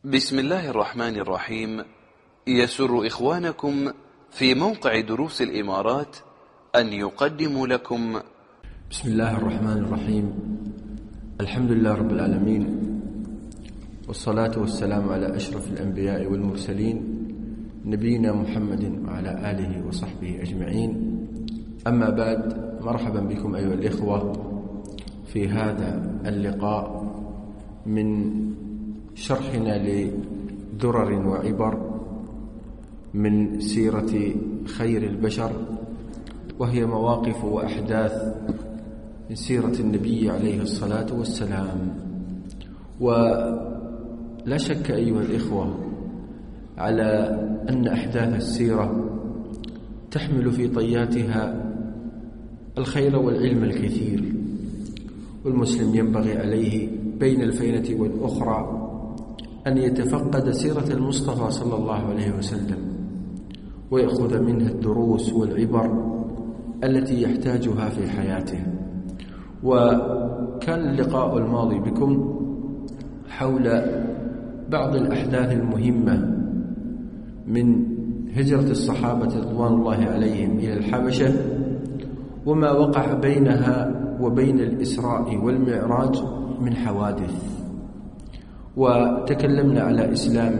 بسم الله الرحمن الرحيم. يسر إخوانكم في موقع دروس الإمارات أن يقدموا لكم بسم الله الرحمن الرحيم. الحمد لله رب العالمين، والصلاة والسلام على أشرف الأنبياء والمرسلين نبينا محمد وعلى آله وصحبه أجمعين. أما بعد، مرحبا بكم أيها الإخوة في هذا اللقاء من شرحنا لدرر وعبر من سيرة خير البشر، وهي مواقف وأحداث من سيرة النبي عليه الصلاة والسلام. ولا شك أيها الإخوة على أن أحداث السيرة تحمل في طياتها الخير والعلم الكثير، والمسلم ينبغي عليه بين الفينة والأخرى أن يتفقد سيرة المصطفى صلى الله عليه وسلم ويأخذ منها الدروس والعبر التي يحتاجها في حياته. وكان اللقاء الماضي بكم حول بعض الأحداث المهمة من هجرة الصحابة رضوان الله عليهم إلى الحبشة، وما وقع بينها وبين الإسراء والمعراج من حوادث. وتكلمنا على إسلام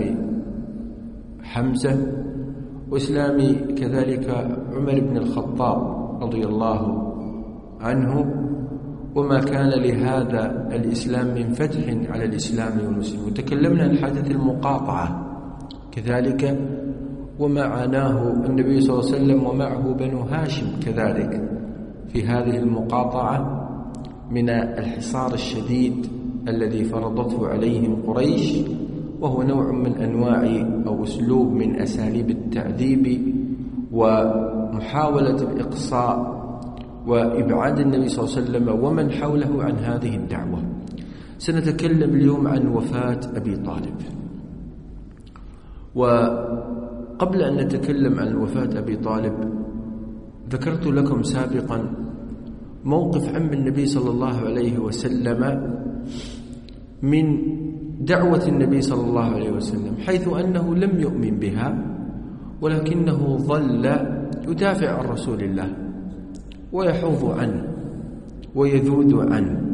حمزة وإسلام كذلك عمر بن الخطاب رضي الله عنه، وما كان لهذا الإسلام من فتح على الإسلام والمسلمين. وتكلمنا عن حادث المقاطعة كذلك، وما عاناه النبي صلى الله عليه وسلم ومعه بنو هاشم كذلك في هذه المقاطعة من الحصار الشديد الذي فرضته عليهم قريش، وهو نوع من أنواع أو أسلوب من أساليب التعذيب ومحاولة الإقصاء وإبعاد النبي صلى الله عليه وسلم ومن حوله عن هذه الدعوة. سنتكلم اليوم عن وفاة أبي طالب. وقبل أن نتكلم عن وفاة أبي طالب، ذكرت لكم سابقا موقف عم النبي صلى الله عليه وسلم من دعوة النبي صلى الله عليه وسلم، حيث أنه لم يؤمن بها، ولكنه ظل يدافع عن رسول الله ويحوض عنه ويذود عنه.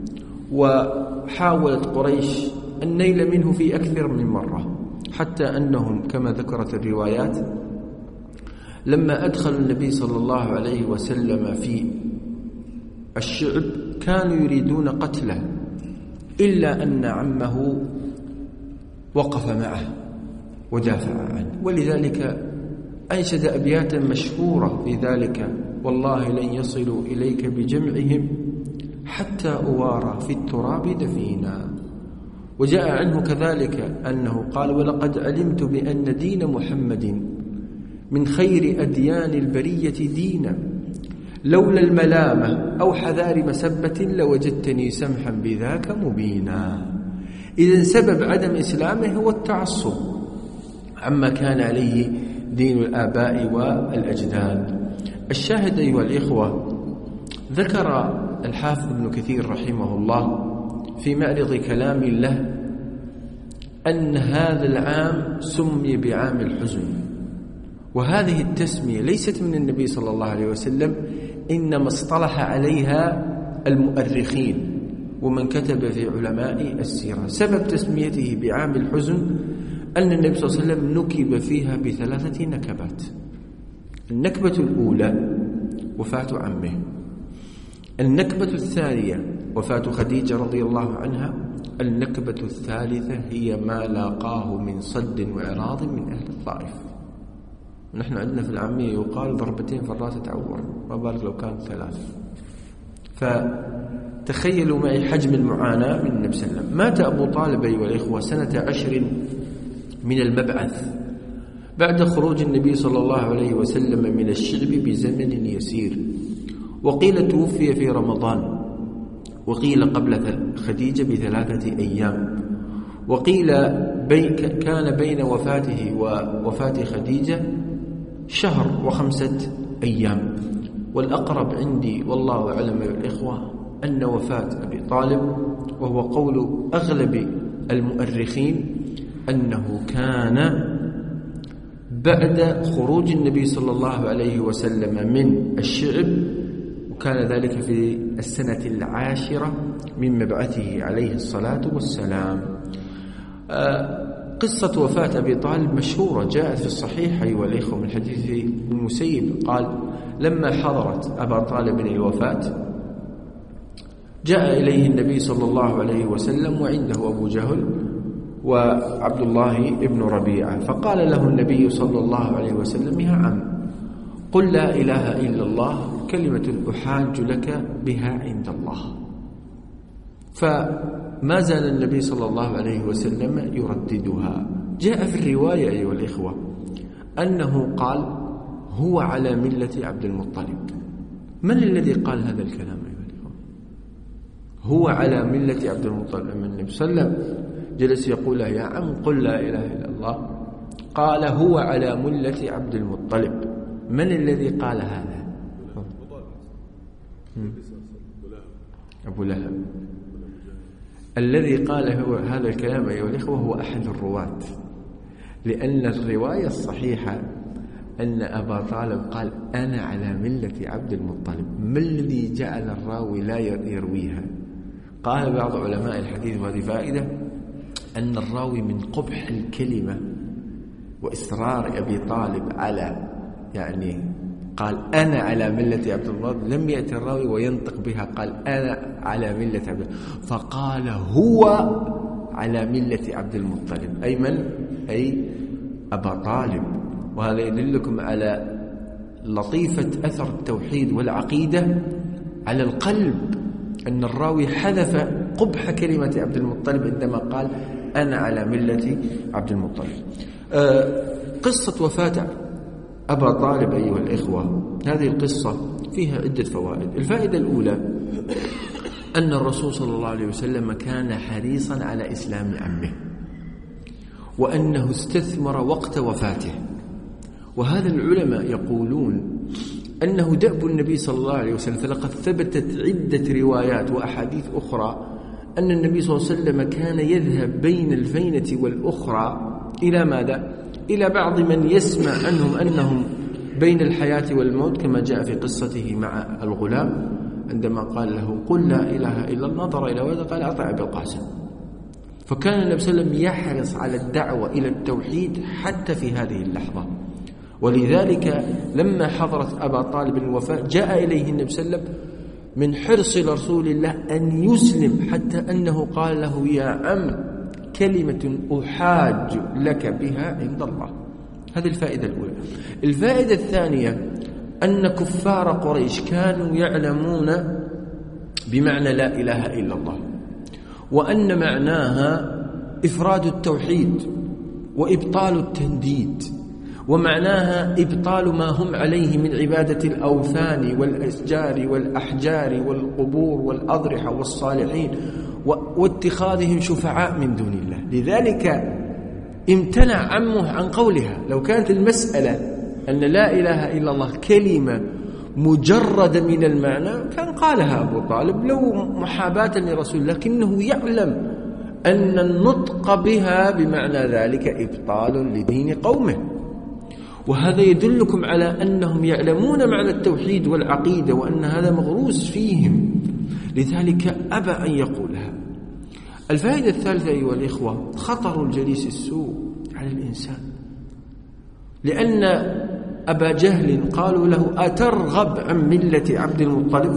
وحاولت قريش النيل منه في أكثر من مرة، حتى أنهم كما ذكرت الروايات لما أدخل النبي صلى الله عليه وسلم في الشعب كانوا يريدون قتله، إلا أن عمه وقف معه ودافع عنه. ولذلك أنشد أبياتا مشهورة في ذلك: والله لن يصلوا إليك بجمعهم حتى أوارى في التراب دفينا. وجاء عنه كذلك أنه قال: ولقد علمت بأن دين محمد من خير أديان البرية دينا، لولا الملامة أو حذار مسبة لوجدتني سمحا بذاك مبينا. إذن سبب عدم إسلامه هو التعصب عما كان عليه دين الآباء والأجداد. الشاهد أيها الإخوة، ذكر الحافظ ابن كثير رحمه الله في معرض كلام له أن هذا العام سمي بعام الحزن، وهذه التسمية ليست من النبي صلى الله عليه وسلم، إنما اصطلح عليها المؤرخين ومن كتب في علماء السيرة. سبب تسميته بعام الحزن أن النبي صلى الله عليه وسلم نكب فيها بثلاثة نكبات. النكبة الأولى وفاة عمه، النكبة الثانية وفاة خديجة رضي الله عنها، النكبة الثالثة هي ما لاقاه من صد وإعراض من أهل الطائف. نحن عندنا في العامية يقال ضربتين في الراس تعور، ما بالك لو كان ثلاث. فتخيلوا معي حجم المعاناة من النبي صلى الله عليه وسلم. مات أبو طالب أيها الإخوة سنة 10 من المبعث، بعد خروج النبي صلى الله عليه وسلم من الشعب بزمن يسير، وقيل توفي في رمضان، وقيل قبل خديجة ب3 أيام، وقيل كان بين وفاته ووفاة خديجة 1 شهر و5 أيام. والأقرب عندي والله أعلم يا الإخوة أن وفاة أبي طالب، وهو قول أغلب المؤرخين، أنه كان بعد خروج النبي صلى الله عليه وسلم من الشعب، وكان ذلك في السنة 10 من مبعثه عليه الصلاة والسلام. قصة وفاة أبي طالب مشهورة، جاءت في الصحيح والإخوة من حديث المسيب قال: لما حضرت أبا طالب الوفاة جاء إليه النبي صلى الله عليه وسلم وعنده أبو جهل وعبد الله بن ربيعة، فقال له النبي صلى الله عليه وسلم: يا عم، قل لا إله إلا الله كلمة أحاج لك بها عند الله. فما زال النبي صلى الله عليه وسلم يرددها. جاء في الرواية أيها الإخوة أنه قال: هو على ملة عبد المطلب. من الذي قال هذا الكلام أيها الإخوة؟ هو على ملة عبد المطلب. من النبي صلى الله عليه وسلم جلس يقول: يا عم قل لا إله إلا الله، قال: هو على ملة عبد المطلب. من الذي قال هذا؟ أبو لهب. الذي قال هذا الكلام أيها الإخوة هو أحد الرواة، لأن الرواية الصحيحة أن أبا طالب قال: أنا على ملة عبد المطلب. ما الذي جعل الراوي لا يرويها؟ قال بعض علماء الحديث، وهذه فائدة، أن الراوي من قبح الكلمة وإصرار أبي طالب على قال أنا على ملة عبد المطلب، لم يأتي الراوي وينطق بها، قال أنا على ملة عبد المطلب، فقال هو على ملة عبد المطلب. أي من؟ أي أبا طالب. وهذا يدلكم على لطيفة أثر التوحيد والعقيدة على القلب، أن الراوي حذف قبح كلمة عبد المطلب عندما قال أنا على ملة عبد المطلب. قصة وفاة أبا طالب أيها الإخوة، هذه القصة فيها عدة فوائد. الفائدة الأولى أن الرسول صلى الله عليه وسلم كان حريصا على إسلام عمه، وأنه استثمر وقت وفاته. وهذا العلماء يقولون أنه دأب النبي صلى الله عليه وسلم، فلقد ثبتت عدة روايات وأحاديث أخرى أن النبي صلى الله عليه وسلم كان يذهب بين الفينة والأخرى إلى ماذا؟ إلى بعض من يسمع عنهم أنهم بين الحياة والموت، كما جاء في قصته مع الغلام عندما قال له قل لا إله إلا الله، نظر إلى ولده قال أطع أبي القاسم. فكان النبي صلى الله عليه وسلم يحرص على الدعوة إلى التوحيد حتى في هذه اللحظة. ولذلك لما حضرت أبا طالب الوفاة جاء إليه النبي صلى الله عليه وسلم من حرص رسول الله أن يسلم، حتى أنه قال له يا عم كلمة أحاج لك بها عند الله. هذه الفائدة الأولى. الفائدة الثانية أن كفار قريش كانوا يعلمون بمعنى لا إله إلا الله، وأن معناها إفراد التوحيد وإبطال التنديد، ومعناها إبطال ما هم عليه من عبادة الأوثان والأشجار والأحجار والقبور والأضرحة والصالحين واتخاذهم شفعاء من دون الله. لذلك امتنع عمه عن قولها. لو كانت المسألة أن لا إله إلا الله كلمة مجرد من المعنى كان قالها أبو طالب لو محاباة لرسول، لكنه يعلم أن النطق بها بمعنى ذلك إبطال لدين قومه. وهذا يدلكم على أنهم يعلمون معنى التوحيد والعقيدة، وأن هذا مغروس فيهم، لذلك أبى أن يقولها. الفائدة الثالثة أيها الإخوة خطر الجليس السوء على الإنسان، لأن أبا جهل قالوا له أترغب عن ملة عبد المطلب؟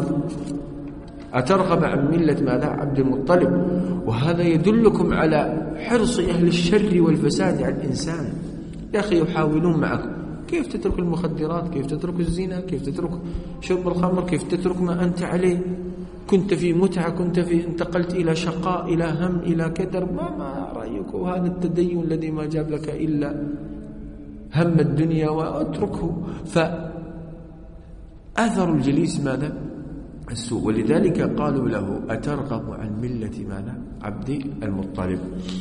أترغب عن ملة ماذا؟ عبد المطلب. وهذا يدلكم على حرص أهل الشر والفساد على الإنسان. يا أخي يحاولون معك كيف تترك المخدرات، كيف تترك الزنا، كيف تترك شرب الخمر، كيف تترك ما أنت عليه، كنت في متعة، كنت في انتقلت إلى شقاء، إلى هم، إلى كدر، ما رأيك؟ وهذا التدين الذي ما جاب لك إلا هم الدنيا واتركه. فأثر الجليس ماذا؟ السوء. ولذلك قالوا له أترغب عن ملة ماذا؟ عبد المطلب.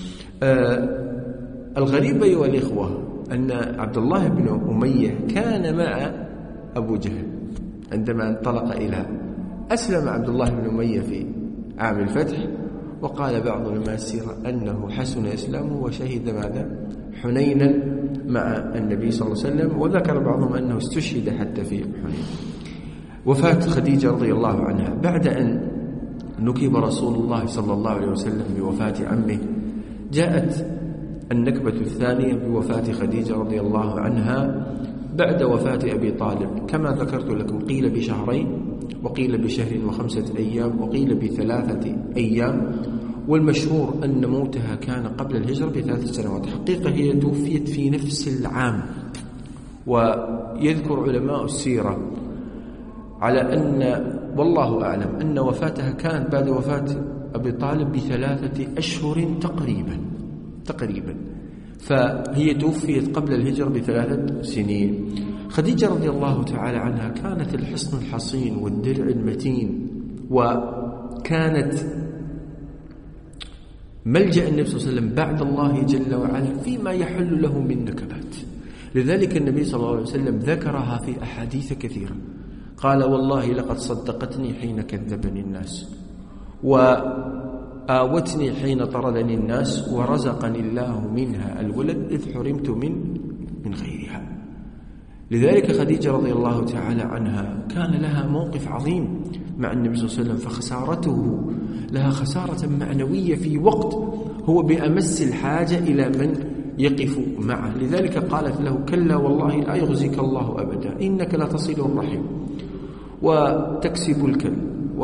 الغريب أيها الإخوة أن عبد الله بن أمية كان مع أبو جهل عندما انطلق إلى أسلم عبد الله بن أمية في عام الفتح، وقال بعض علماء السيرة أنه حسن إسلامه وشهد ماذا؟ حنينا مع النبي صلى الله عليه وسلم، وذكر بعضهم أنه استشهد حتى في حنين. وفاة خديجة رضي الله عنها بعد أن نكب رسول الله صلى الله عليه وسلم بوفاة عمه، جاءت النكبة الثانية بوفاة خديجة رضي الله عنها بعد وفاة أبي طالب، كما ذكرت لكم قيل بشهرين وقيل بشهر و5 أيام وقيل ب3 أيام، والمشهور أن موتها كان قبل الهجرة ب3 سنوات. حقيقة هي توفيت في نفس العام، ويذكر علماء السيرة على أن والله أعلم أن وفاتها كانت بعد وفاة أبي طالب ب3 أشهر تقريبا، فهي توفيت قبل الهجرة ب3 سنين. خديجة رضي الله تعالى عنها كانت الحصن الحصين والدرع المتين، وكانت ملجأ النبي صلى الله عليه وسلم بعد الله جل وعلا فيما يحل له من نكبات. لذلك النبي صلى الله عليه وسلم ذكرها في أحاديث كثيرة، قال والله لقد صدقتني حين كذبني الناس، وآوتني حين طردني الناس، ورزقني الله منها الولد إذ حرمت من غيرها. لذلك خديجة رضي الله تعالى عنها كان لها موقف عظيم مع النبي صلى الله عليه وسلم، فخسارته لها خسارة معنوية في وقت هو بأمس الحاجة إلى من يقف معه. لذلك قالت له كلا والله لا يخزيك الله أبدا، إنك لتصل الرحم وتكسب الكل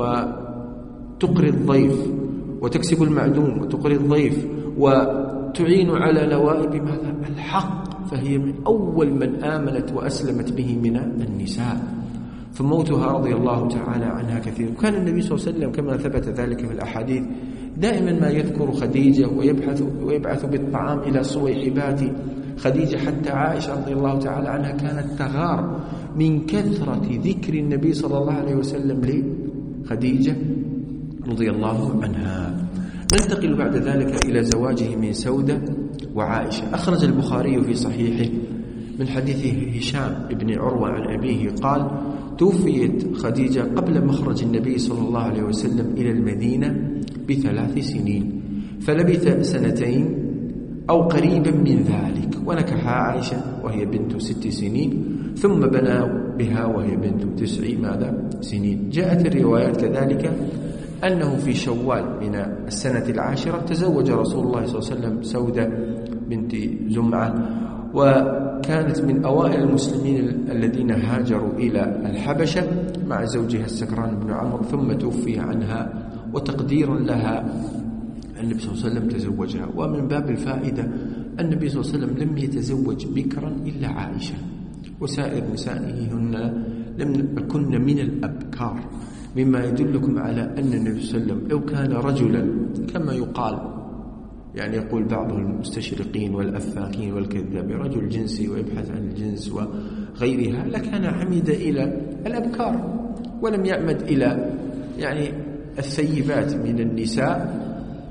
وتقري الضيف، وتكسب المعدوم وتقري الضيف، وتعين على نوائب ماذا؟ الحق. فهي من أول من آمنت وأسلمت به من النساء، فموتها رضي الله تعالى عنها كثير. وكان النبي صلى الله عليه وسلم كما ثبت ذلك في الأحاديث دائما ما يذكر خديجة ويبعث بالطعام إلى صويحبات خديجة، حتى عائشة رضي الله تعالى عنها كانت تغار من كثرة ذكر النبي صلى الله عليه وسلم لخديجة رضي الله عنها. ننتقل بعد ذلك إلى زواجه من سودة وعائشة. أخرج البخاري في صحيحه من حديث هشام بن عروة عن أبيه قال توفيت خديجة قبل مخرج النبي صلى الله عليه وسلم إلى المدينة ب3 سنين، فلبث 2 أو قريبا من ذلك، ونكح عائشة وهي بنت 6 سنين، ثم بنى بها وهي بنت 9 سنين. جاءت الروايات كذلك أنه في شوال من السنة 10 تزوج رسول الله صلى الله عليه وسلم سودة بنت زمعة، وكانت من أوائل المسلمين الذين هاجروا إلى الحبشة مع زوجها السكران بن عمرو، ثم توفي عنها، وتقديرا لها النبي صلى الله عليه وسلم تزوجها. ومن باب الفائدة النبي صلى الله عليه وسلم لم يتزوج بكرا إلا عائشة، وسائر نسائه لم يكن من الأبكار، مما يدلكم على أن النبي صلى الله عليه وسلم لو كان رجلا كما يقال، يعني يقول بعض المستشرقين والأفاكين والكذابين رجل جنسي ويبحث عن الجنس وغيرها، لكان عمد إلى الأبكار ولم يعمد إلى يعني الثيبات من النساء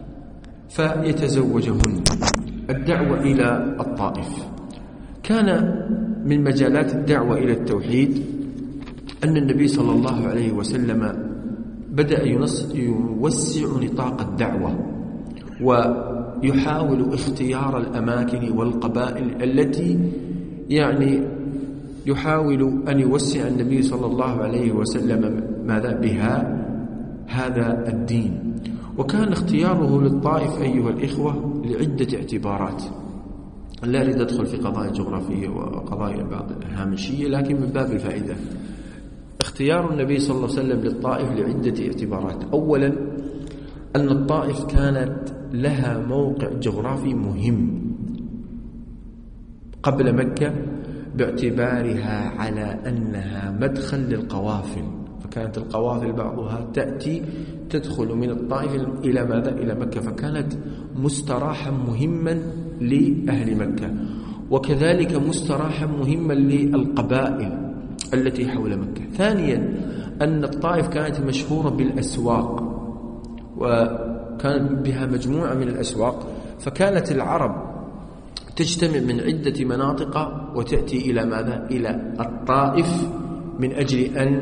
فيتزوجهن. الدعوة إلى الطائف كان من مجالات الدعوة إلى التوحيد أن النبي صلى الله عليه وسلم بدأ يوسع نطاق الدعوة، ويحاول اختيار الأماكن والقبائل التي يعني يحاول أن يوسع النبي صلى الله عليه وسلم ماذا بها هذا الدين. وكان اختياره للطائف أيها الإخوة لعدة اعتبارات، لا أريد أدخل في قضايا جغرافية وقضايا بعض الهامشية، لكن من باب الفائدة اختيار النبي صلى الله عليه وسلم للطائف لعدة اعتبارات. أولا أن الطائف كانت لها موقع جغرافي مهم قبل مكة باعتبارها على أنها مدخل للقوافل، فكانت القوافل بعضها تدخل من الطائف إلى ماذا؟ إلى مكة، فكانت مستراحا مهما لأهل مكة، وكذلك مستراحا مهما للقبائل التي حول مكة. ثانيا أن الطائف كانت مشهورة بالأسواق، وكانت بها مجموعة من الأسواق، فكانت العرب تجتمع من عدة مناطق وتأتي إلى ماذا؟ إلى الطائف من أجل أن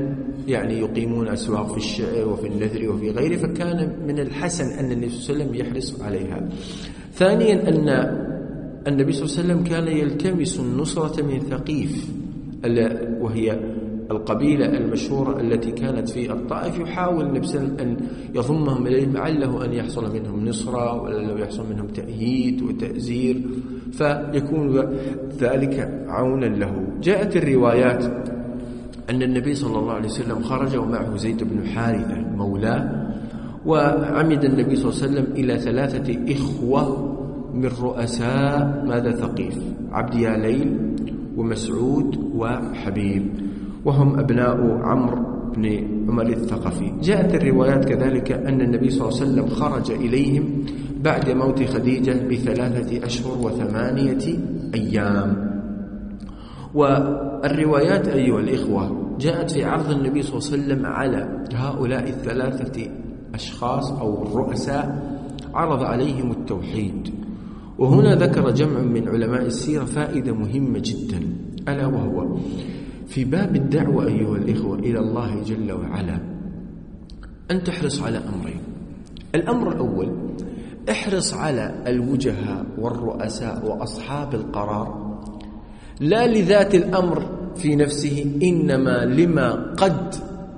يعني يقيمون أسواق في الشعر وفي النثر وفي غيره، فكان من الحسن أن النبي صلى الله عليه وسلم يحرص عليها. ثانيا أن النبي صلى الله عليه وسلم كان يلتمس النصرة من ثقيف، وهي القبيلة المشهورة التي كانت في الطائف، يحاول النبي صلى الله عليه وسلم أن يضمهم إليه لعله أن يحصل منهم نصرة، ولو يحصل منهم تأييد وتأزير، فيكون ذلك عونا له. جاءت الروايات أن النبي صلى الله عليه وسلم خرج ومعه زيد بن حارثة مولاه، وعمد النبي صلى الله عليه وسلم إلى 3 إخوة من رؤساء ماذا ثقيف، عبد يا ليل ومسعود وحبيب، وهم أبناء عمرو بن عمر الثقفي. جاءت الروايات كذلك أن النبي صلى الله عليه وسلم خرج إليهم بعد موت خديجة ب3 أشهر و8 أيام. والروايات أيها الإخوة جاءت في عرض النبي صلى الله عليه وسلم على هؤلاء 3 أشخاص أو الرؤساء، عرض عليهم التوحيد. وهنا ذكر جمع من علماء السيرة فائدة مهمة جدا، ألا وهو في باب الدعوة أيها الإخوة إلى الله جل وعلا أن تحرص على أمرين. الأمر الأول، احرص على الوجهاء والرؤساء وأصحاب القرار، لا لذات الأمر في نفسه، إنما لما قد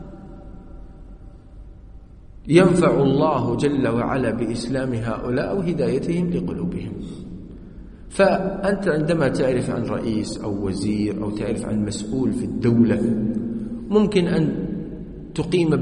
ينفع الله جل وعلا بإسلام هؤلاء وهدايتهم لقلوبهم. فأنت عندما تعرف عن رئيس أو وزير أو تعرف عن مسؤول في الدولة، ممكن أن تقيم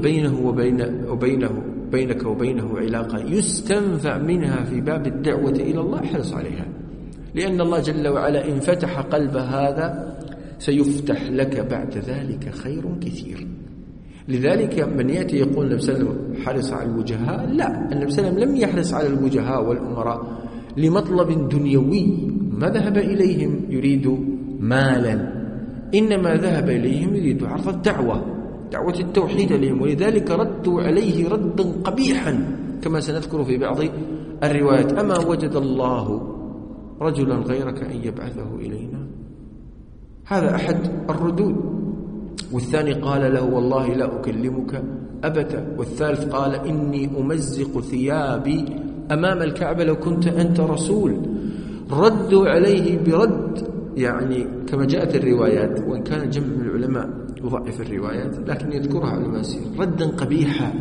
بينك وبينه علاقة يستنفع منها في باب الدعوة إلى الله، احرص عليها، لأن الله جل وعلا إن فتح قلب هذا سيفتح لك بعد ذلك خير كثير. لذلك من يأتي يقول النبي صلى الله عليه وسلم حرص على الوجهاء، لا، النبي صلى الله عليه وسلم لم يحرص على الوجهاء والأمراء لمطلب دنيوي، ما ذهب إليهم يريد مالا، إنما ذهب إليهم يريد عرض دعوة التوحيد لهم، ولذلك ردوا عليه ردا قبيحا كما سنذكر في بعض الروايات: أما وجد الله رجلا غيرك أن يبعثه إلينا؟ هذا أحد الردود. والثاني قال له: والله لا أكلمك أبدا. والثالث قال: إني أمزق ثيابي أمام الكعبة لو كنت أنت رسول. ردوا عليه برد يعني كما جاءت الروايات، وإن كان جمع من العلماء يضعف الروايات لكن يذكرها علماء السير، ردا قبيحا.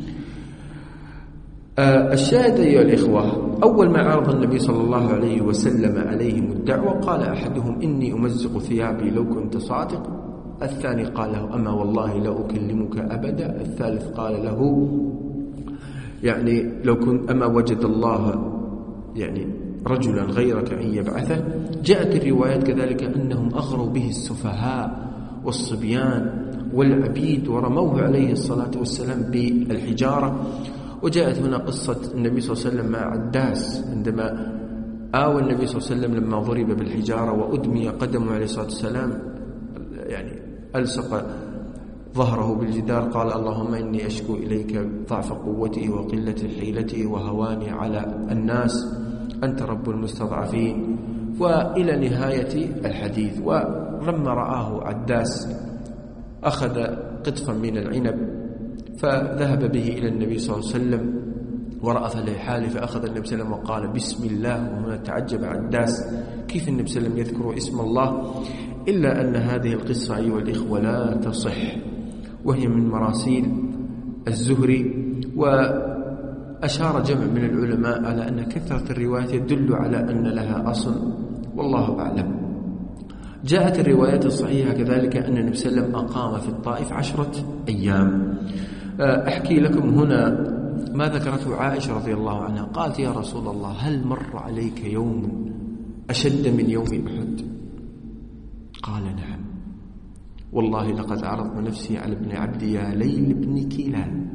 الشاهد أيها الإخوة، أول ما عرض النبي صلى الله عليه وسلم عليهم الدعوة قال أحدهم: إني أمزق ثيابي لو كنت صادق. الثاني قال له: أما والله لا أكلمك أبدا. الثالث قال له: يعني لو كنت أما وجد الله يعني رجلا غيرك أن يبعثه. جاءت الروايات كذلك أنهم أغروا به السفهاء والصبيان والعبيد ورموه عليه الصلاة والسلام بالحجارة. وجاءت هنا قصة النبي صلى الله عليه وسلم مع عداس عندما آوى النبي صلى الله عليه وسلم لما ضرب بالحجارة وأدمي قدمه عليه الصلاة والسلام، يعني ألصق ظهره بالجدار، قال: اللهم إني أشكو إليك ضعف قوتي وقلة حيلتي وهواني على الناس، أنت رب المستضعفين، وإلى نهاية الحديث. ولما رآه عداس أخذ قطفا من العنب فذهب به إلى النبي صلى الله عليه وسلم ورأف لحاله، فأخذ النبي صلى الله عليه وسلم وقال: بسم الله. وهنا تعجب عداس كيف النبي صلى الله عليه وسلم يذكر اسم الله، إلا أن هذه القصة أيها الإخوة لا تصح، وهي من مراسيل الزهري. وأشار جمع من العلماء على أن كثرة الروايات يدل على أن لها أصل، والله أعلم. جاءت الروايات الصحيحة كذلك أن النبي صلى الله عليه وسلم أقام في الطائف 10 أيام. أحكي لكم هنا ما ذكرته عائشة رضي الله عنها، قالت: يا رسول الله، هل مر عليك يوم أشد من يوم أحد؟ قال: نعم، والله لقد عرضت نفسي على ابن عبد يا ليل بن كيلان.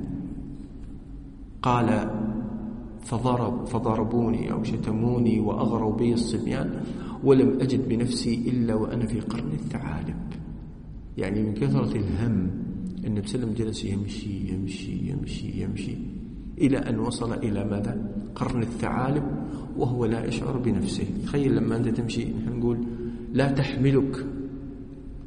قال: فضربوني أو شتموني وأغروا بي الصبيان ولم أجد بنفسي إلا وأنا في قرن الثعالب. يعني من كثرة الهم النبي صلى الله عليه وسلم جلس يمشي يمشي يمشي يمشي إلى أن وصل إلى ماذا؟ قرن الثعالب، وهو لا يشعر بنفسه. تخيل لما أنت تمشي، نحن نقول لا تحملك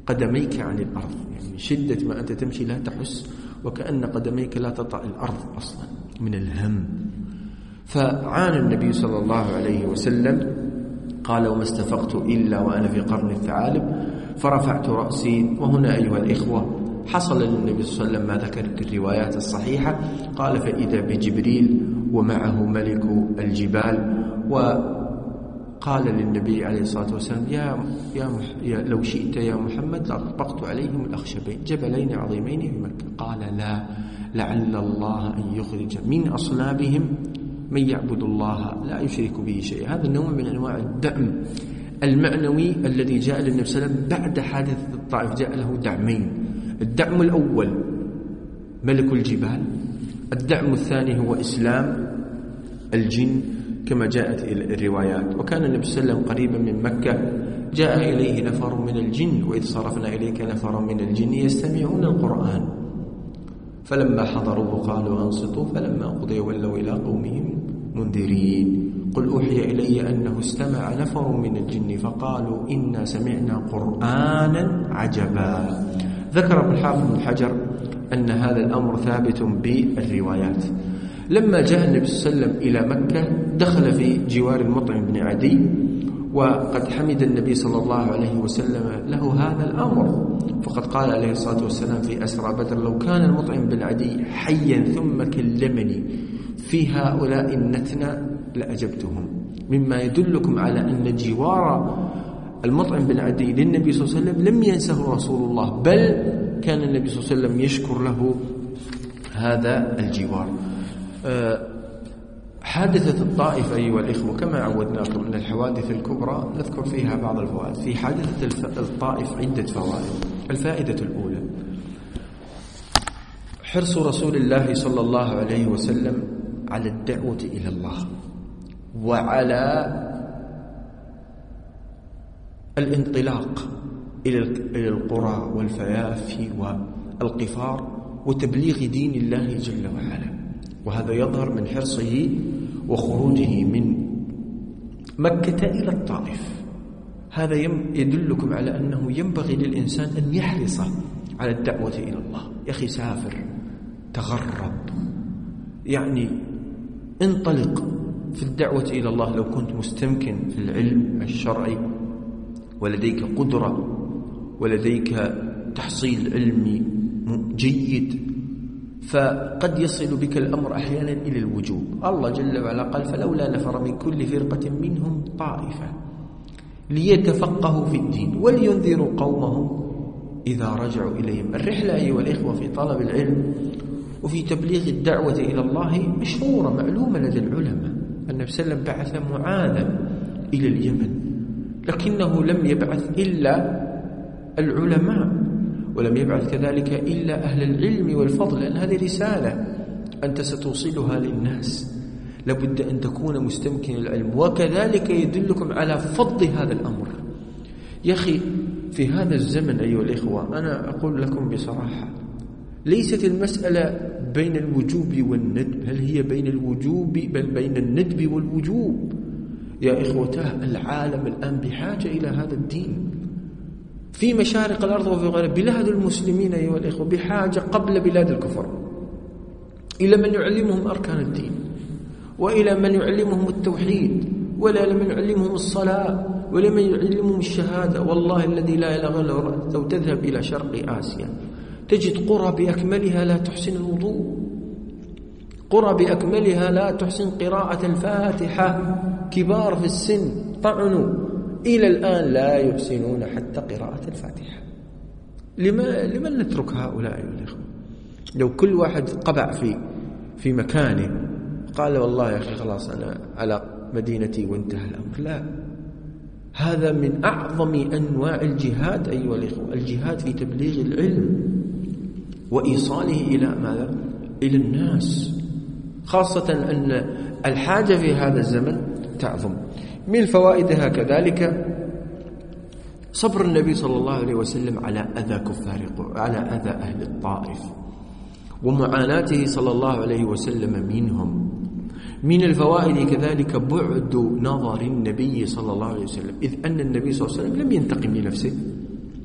قدميك عن الأرض، يعني شدة ما أنت تمشي لا تحس، وكأن قدميك لا تطأ الأرض أصلا من الهم. فعانى النبي صلى الله عليه وسلم، قال: وما استفقت إلا وأنا في قرن الثعالب، فرفعت رأسي. وهنا أيها الإخوة حصل للنبي صلى الله عليه وسلم ما ذكرت الروايات الصحيحة، قال: فإذا بجبريل ومعه ملك الجبال، وقال للنبي عليه الصلاة والسلام: يا لو شئت يا محمد لأطبقت عليهم الأخشبين، جبلين عظيمين في مكة. قال: لا، لعل الله أن يخرج من أصلابهم من يعبد الله لا يشرك به شيئا. هذا النوع من أنواع الدعم المعنوي الذي جاء للنبي صلى الله عليه وسلم بعد حادثة الطائف. جاء له دعمين: الدعم الأول ملك الجبال، الدعم الثاني هو إسلام الجن كما جاءت الروايات. وكان النبي صلى الله عليه وسلم قريبا من مكة، جاء إليه نفر من الجن: وإذ صرفنا إليك نفر من الجن يستمعون القرآن فلما حضروه قالوا أنصتوا فلما قضي ولوا إلى قومهم منذرين. قل أوحي إلي أنه استمع نفر من الجن فقالوا إنا سمعنا قرآنا عجبا. ذكر ابن الحافظ بن حجر أن هذا الأمر ثابت بالروايات. لما جاء النبي صلى الله عليه وسلم إلى مكة دخل في جوار المطعم بن عدي، وقد حمد النبي صلى الله عليه وسلم له هذا الأمر، فقد قال عليه الصلاة والسلام في أسرى بدر: لو كان المطعم بن عدي حيا ثم كلمني في هؤلاء النتنى لأجبتهم. مما يدلكم على أن جوار المطعم بن عدي للنبي صلى الله عليه وسلم لم ينسه رسول الله، بل كان النبي صلى الله عليه وسلم يشكر له هذا الجوار. حادثة الطائف أيها الإخوة كما عودناكم من الحوادث الكبرى نذكر فيها بعض الفوائد. في حادثة الطائف عدة فوائد. الفائدة الأولى: حرص رسول الله صلى الله عليه وسلم على الدعوة إلى الله، وعلى الانطلاق إلى القرى والفيافي والقفار وتبليغ دين الله جل وعلا. وهذا يظهر من حرصه وخروجه من مكة إلى الطائف. هذا يدلكم على أنه ينبغي للإنسان أن يحرص على الدعوة إلى الله. يا أخي سافر، تغرب، يعني انطلق في الدعوة إلى الله. لو كنت مستمكن في العلم الشرعي ولديك قدرة ولديك تحصيل علمي جيد، فقد يصل بك الأمر أحيانا إلى الوجوب. الله جل وعلا قال: فلولا نفر من كل فرقة منهم طائفة ليتفقهوا في الدين ولينذروا قومهم إذا رجعوا إليهم. الرحلة أيها الإخوة في طلب العلم وفي تبليغ الدعوة إلى الله مشهورة معلومة لدى العلماء. النبي صلى الله عليه وسلم بعث معاذا إلى اليمن، لكنه لم يبعث إلا العلماء، ولم يبعث كذلك إلا أهل العلم والفضل، لأن هذه رسالة أنت ستوصلها للناس، لابد أن تكون مستمكن العلم. وكذلك يدلكم على فضل هذا الأمر. يا أخي في هذا الزمن أيها الإخوة أنا أقول لكم بصراحة، ليست المسألة بين الوجوب والندب، هل هي بين الوجوب بل بين الندب والوجوب. يا إخوتاه العالم الآن بحاجة إلى هذا الدين في مشارق الأرض وفي غيرها. بلاد المسلمين أيها الإخوة بحاجة قبل بلاد الكفر إلى من يعلمهم أركان الدين، وإلى من يعلمهم التوحيد، ولا من يعلمهم الصلاة، ولا من يعلمهم الشهادة. والله الذي لا إله إلا هو لو تذهب إلى شرق آسيا تجد قرى بأكملها لا تحسن الوضوء، قرى بأكملها لا تحسن قراءة الفاتحة، كبار في السن طعنوا إلى الآن لا يحسنون حتى قراءة الفاتحة. لمن نترك هؤلاء يا الإخوة؟ لو كل واحد قبع في مكانه قال والله يا أخي خلاص أنا على مدينتي وانتهى الأمر، لا، هذا من أعظم أنواع الجهاد أيها الإخوة، الجهاد في تبليغ العلم وإيصاله إلى ماذا؟ إلى الناس، خاصة أن الحاجة في هذا الزمن تعظم. من فوائدها كذلك صبر النبي صلى الله عليه وسلم على أذى أهل الطائف ومعاناته صلى الله عليه وسلم منهم. من الفوائد كذلك بعد نظر النبي صلى الله عليه وسلم، إذ أن النبي صلى الله عليه وسلم لم ينتقم لنفسه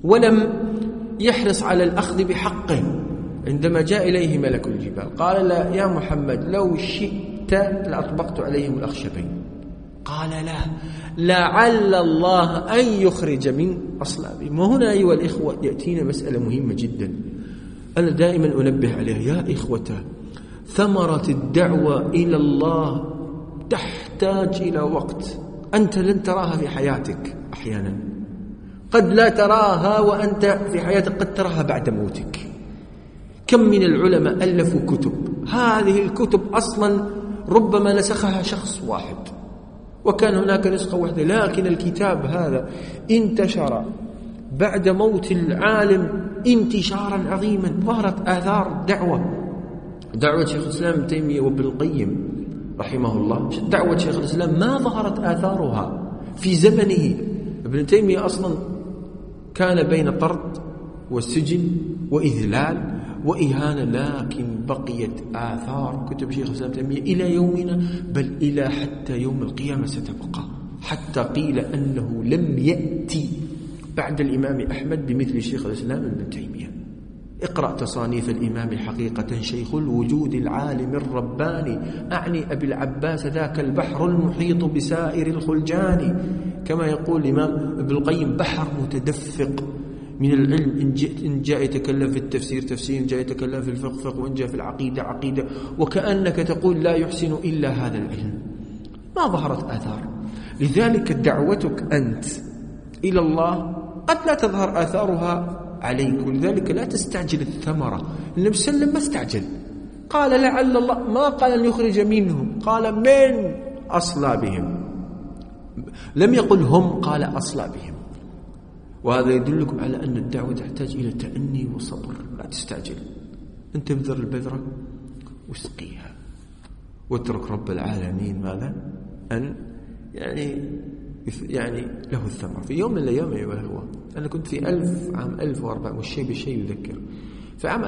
ولم يحرص على الأخذ بحقه. عندما جاء إليه ملك الجبال قال لا يا محمد لو شئت لأطبقت عليهم الأخشبين. قال لا، لعل الله أن يخرج من أصلابهم. وهنا أيها الإخوة يأتينا مسألة مهمة جدا أنا دائما أنبه عليها يا إخوة. ثمرة الدعوة إلى الله تحتاج إلى وقت، أنت لن تراها في حياتك، أحيانا قد لا تراها وأنت في حياتك، قد تراها بعد موتك. كم من العلماء ألفوا كتب، هذه الكتب أصلا ربما نسخها شخص واحد وكان هناك نسخة واحدة، لكن الكتاب هذا انتشر بعد موت العالم انتشارا عظيما. ظهرت آثار دعوة شيخ الإسلام ابن تيمية وابن القيم رحمه الله. دعوة شيخ الإسلام ما ظهرت آثارها في زمنه. ابن تيمية أصلا كان بين طرد والسجن وإذلال وإهانة، لكن بقيت آثار كتب شيخ الإسلام ابن تيمية إلى يومنا، بل إلى حتى يوم القيامة ستبقى. حتى قيل أنه لم يأتي بعد الإمام أحمد بمثل شيخ الإسلام ابن تيمية. اقرأ تصانيف الإمام حقيقة شيخ الوجود العالم الرباني، أعني أبي العباس ذاك البحر المحيط بسائر الخلجان. كما يقول الإمام ابن القيم بحر متدفق من العلم، إن جاء يتكلم في التفسير تفسير، إن جاء يتكلم في الفقه فقه، وإن جاء في العقيدة عقيدة، وكأنك تقول لا يحسن إلا هذا العلم. ما ظهرت آثار. لذلك دعوتك أنت إلى الله قد لا تظهر آثارها عليك، ولذلك لا تستعجل الثمرة. النبي صلى الله عليه وسلم ما استعجل، قال لعل الله، ما قال أن يخرج منهم، قال من أصلابهم، لم يقل هم، قال أصلابهم. وهذا يدلكم على أن الدعوة تحتاج إلى تأني وصبر. لا تستعجل، أنت ابذر البذرة واسقيها واترك رب العالمين ماذا أن يعني له الثمر. في يوم من الأيام أيها الأخوة، أنا كنت في عام 1400، والشيء بالشيء يذكر، في عام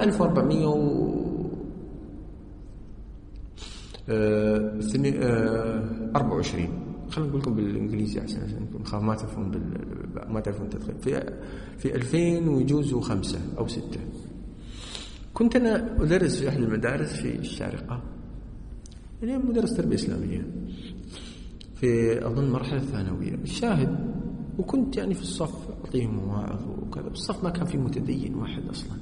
1424، خلينا نقول لكم بالإنجليزي عشان نخاف ما تعرفون تدخل. في 2005 أو 6 كنت أنا أدرس في أحد المدارس في الشارقة، يعني مدرس تربية إسلامية في أظن مرحلة ثانوية. الشاهد، وكنت يعني في الصف أعطيهم مواعظ وكذا، الصف ما كان فيه متدين واحد أصلا.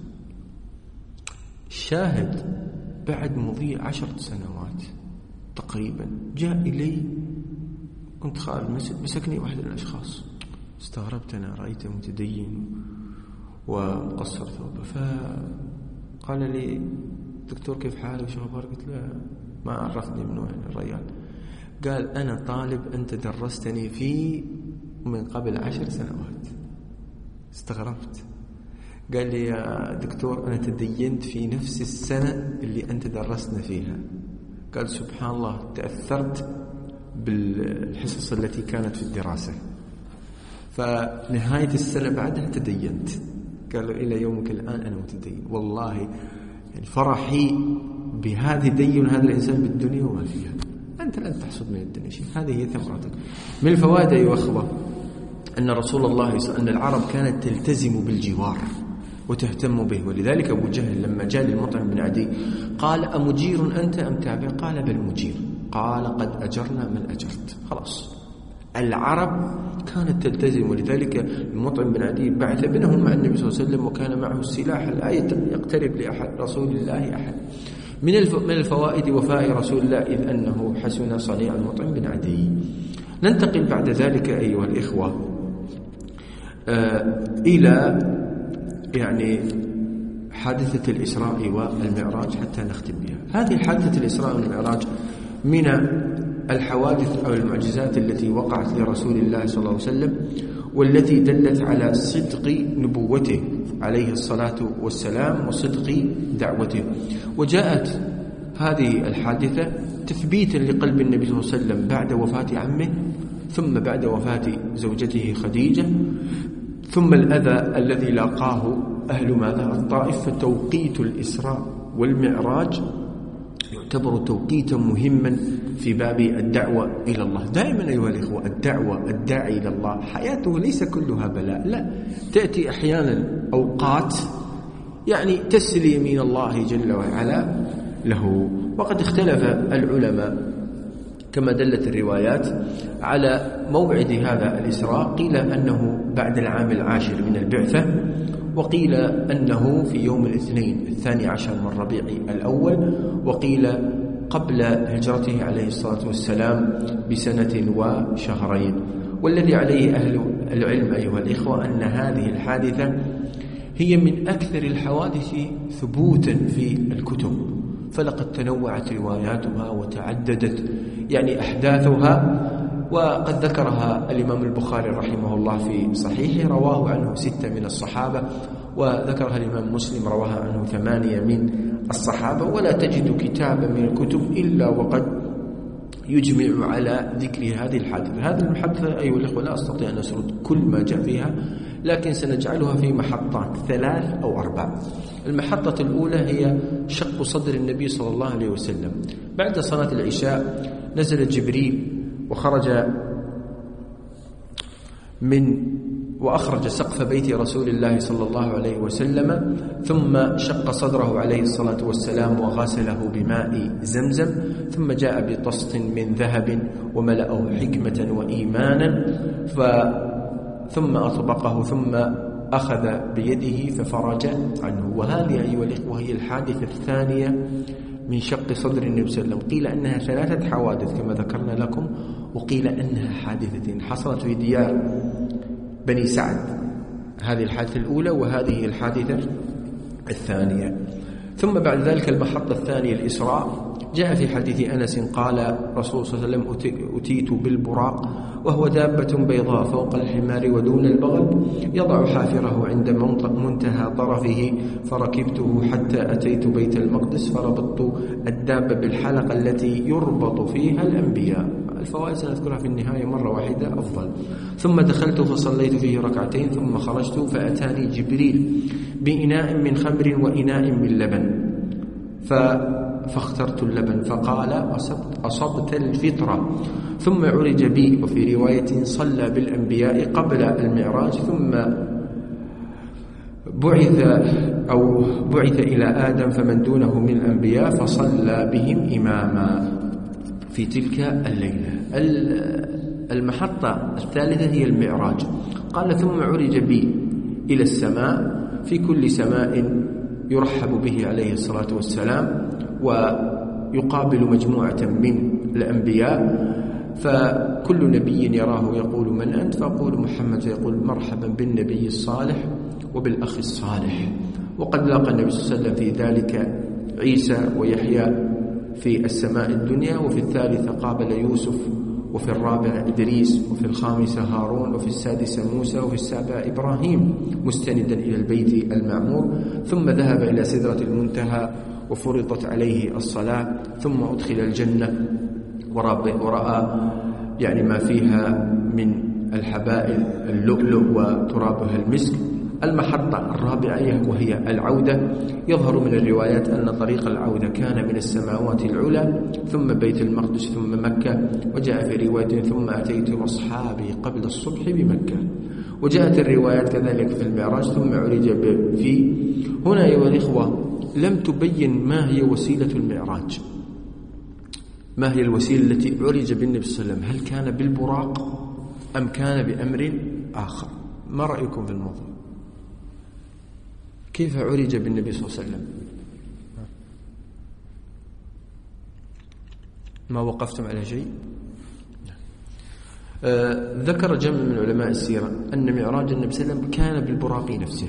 الشاهد بعد مضي 10 سنوات تقريبا جاء إلي، كنت خارج المسجد، مسكني واحد من الأشخاص، استغربت، أنا رأيته متدين ومقصر ثوبه، فقال لي دكتور كيف حالك وش أخبارك؟ قلت له ما عرفني منه الرجال. قال أنا طالب أنت درستني فيه من قبل 10 سنوات. استغربت. قال لي يا دكتور أنا تدينت في نفس السنة اللي أنت درستنا فيها. قال سبحان الله، تأثرت بالحصص التي كانت في الدراسة، فنهاية السنة بعدها تدينت. قال إلى يومك الآن أنا متدين. والله يعني فرحي بهذه دين هذا الإنسان بالدنيا وما فيها. أنت لن تحصد من الدنيا شيء، هذه هي ثمرتك. من الفوائد أيها الأخوة أن رسول الله أن العرب كانت تلتزم بالجوار وتهتم به، ولذلك أبو جهل لما جاء للمطعم بن عدي قال أمجير أنت أم تابع؟ قال بل مجير. قال قد أجرنا من أجرت. خلاص، العرب كانت تلتزم، ولذلك المطعم بن عدي بعث بينهم مع النبي صلى الله عليه وسلم، وكان معه السلاح لا يقترب لأحد رسول الله أحد. من الفوائد وفاء رسول الله إذ أنه حسن صنيع المطعم بن عدي. ننتقل بعد ذلك أيها الإخوة إلى يعني حادثة الإسراء والمعراج حتى نختم بها. هذه حادثة الإسراء والمعراج من الحوادث أو المعجزات التي وقعت لرسول الله صلى الله عليه وسلم، والتي دلت على صدق نبوته عليه الصلاة والسلام وصدق دعوته. وجاءت هذه الحادثة تثبيتا لقلب النبي صلى الله عليه وسلم بعد وفاة عمه، ثم بعد وفاة زوجته خديجة، ثم الأذى الذي لاقاه أهل ماذا الطائف. فتوقيت الإسراء والمعراج يعتبر توقيتا مهما في باب الدعوة إلى الله. دائما أيها الإخوة الدعوة الداعي إلى الله حياته ليس كلها بلاء، لا، تأتي أحيانا أوقات يعني تسلي من الله جل وعلا له. وقد اختلف العلماء كما دلت الروايات على موعد هذا الإسراء، قيل أنه بعد العام 10 من البعثة، وقيل أنه في يوم الاثنين 12 من ربيع الأول، وقيل قبل هجرته عليه الصلاة والسلام ب1 وشهرين. والذي عليه أهل العلم أيها الإخوة أن هذه الحادثة هي من أكثر الحوادث ثبوتا في الكتب، فلقد تنوعت رواياتها وتعددت يعني أحداثها، وقد ذكرها الإمام البخاري رحمه الله في صحيحه، رواه عنه 6 من الصحابة، وذكرها الإمام مسلم رواها عنه 8 من الصحابة. ولا تجد كتابا من الكتب إلا وقد يجمع على ذكر هذه الحادثة. هذه المحادثة أيها الإخوة لا أستطيع أن أسرد كل ما جاء فيها، لكن سنجعلها في محطات 3 أو 4. المحطة الأولى هي شق صدر النبي صلى الله عليه وسلم. بعد صلاة العشاء نزل جبريل وأخرج سقف بيت رسول الله صلى الله عليه وسلم، ثم شق صدره عليه الصلاة والسلام وغسله بماء زمزم، ثم جاء بطست من ذهب وملأه حكمة وإيمانا ثم أطبقه، ثم أخذ بيده ففرج عنه. وهذه أيها الإخوة هي الحادثة الثانية من شق صدر النبي صلى الله عليه وسلم. قيل أنها 3 حوادث كما ذكرنا لكم، وقيل أنها حادثتين حصلت في ديار بني سعد. هذه الحادثة الأولى وهذه الحادثة الثانية. ثم بعد ذلك المحطة الثانية الإسراء. جاء في حديث أنس قال رسول صلى الله عليه وسلم: أتيت بالبراق وهو دابة بيضاء فوق الحمار ودون البغل، يضع حافره عند منتهى طرفه، فركبته حتى أتيت بيت المقدس فربطت الدابة بالحلقة التي يربط فيها الأنبياء. الفوائد سنذكرها في النهاية مرة واحدة أفضل. ثم دخلت فصليت فيه 2 ركعتين، ثم خرجت فأتاني جبريل بإناء من خمر وإناء من لبن، فاخترت اللبن، فقال: أصبت الفطرة. ثم عرج بي، وفي رواية صلى بالأنبياء قبل المعراج، ثم بعث إلى آدم فمن دونه من الأنبياء فصلى بهم إماما في تلك الليلة. المحطة الثالثة هي المعراج. قال: ثم عرج بي إلى السماء، في كل سماء يرحب به عليه الصلاة والسلام، ويقابل مجموعة من الأنبياء، فكل نبي يراه يقول: من أنت؟ فأقول: محمد، فيقول: مرحبا بالنبي الصالح وبالأخ الصالح. وقد لاقى النبي صلى الله عليه وسلم في ذلك عيسى ويحيى في السماء الدنيا، وفي الثالثة قابل يوسف، وفي الرابع إدريس، وفي الخامسة هارون، وفي السادسة موسى، وفي السابعة إبراهيم مستندا إلى البيت المعمور. ثم ذهب إلى سدرة المنتهى وفرضت عليه الصلاة، ثم أدخل الجنة ورأى يعني ما فيها من الحبائل اللؤلؤ وترابها المسك. المحطة الرابعة وهي العودة. يظهر من الروايات أن طريق العودة كان من السماوات العلى، ثم بيت المقدس، ثم مكة. وجاء في رواية: ثم أتيت أصحابي قبل الصبح بمكة. وجاءت الروايات كذلك في المعراج: ثم عرج في. هنا أيها الإخوة لم تبين ما هي وسيلة المعراج، ما هي الوسيلة التي عرج بالنبي صلى الله عليه وسلم، هل كان بالبراق أم كان بأمر آخر؟ ما رأيكم في الموضوع؟ كيف عرج بالنبي صلى الله عليه وسلم؟ ما وقفتم على شيء؟ ذكر جمع من علماء السيرة أن معراج النبي صلى الله عليه وسلم كان بالبراق نفسه.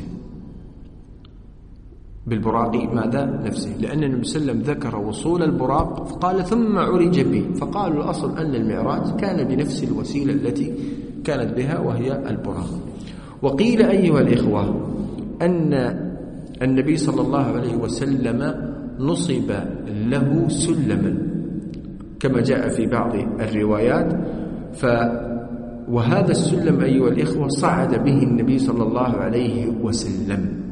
بالبراق ماذا؟ نفسه، لأن النبي صلى الله عليه وسلم ذكر وصول البراق فقال: ثم عرج به، فقالوا الأصل أن المعراج كان بنفس الوسيلة التي كانت بها وهي البراق. وقيل أيها الإخوة أن النبي صلى الله عليه وسلم نصب له سلما كما جاء في بعض الروايات، وهذا السلم أيها الإخوة صعد به النبي صلى الله عليه وسلم.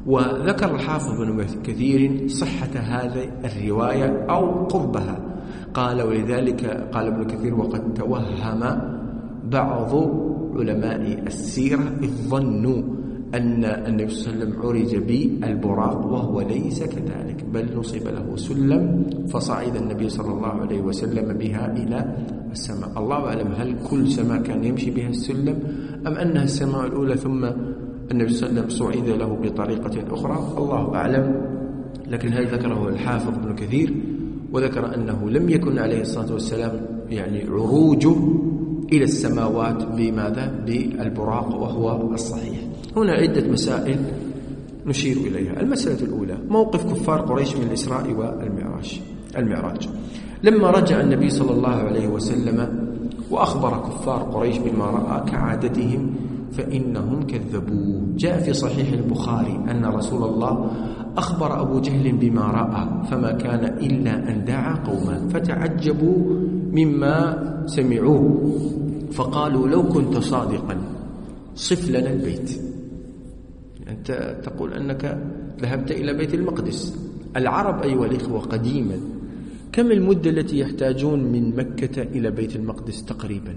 وذكر الحافظ بن كثير صحة هذه الرواية أو قربها، قال ولذلك قال ابن كثير وقد توهم بعض علماء السيرة إذ ظنوا أن النبي صلى الله عليه وسلم عرج بالبراق وهو ليس كذلك، بل نصب له سلم فصعد النبي صلى الله عليه وسلم بها إلى السماء. الله أعلم هل كل سماء كان يمشي بها السلم أم أنها السماء الأولى ثم النبي صلى الله عليه وسلم صعد له بطريقة أخرى، الله أعلم. لكن هل ذكره الحافظ ابن كثير وذكر أنه لم يكن عليه الصلاة والسلام يعني عروجه إلى السماوات بماذا؟ بالبراق، وهو الصحيح. هنا عدة مسائل نشير إليها. المسألة الأولى موقف كفار قريش من الإسراء والمعراج. لما رجع النبي صلى الله عليه وسلم وأخبر كفار قريش بما رأى كعادتهم فإنهم كذبوه. جاء في صحيح البخاري أن رسول الله أخبر أبو جهل بما رأى فما كان إلا أن دعا قوما فتعجبوا مما سمعوه فقالوا لو كنت صادقا صف لنا البيت. أنت تقول أنك ذهبت إلى بيت المقدس. العرب أيها الإخوة قديما كم المدة التي يحتاجون من مكة إلى بيت المقدس؟ تقريبا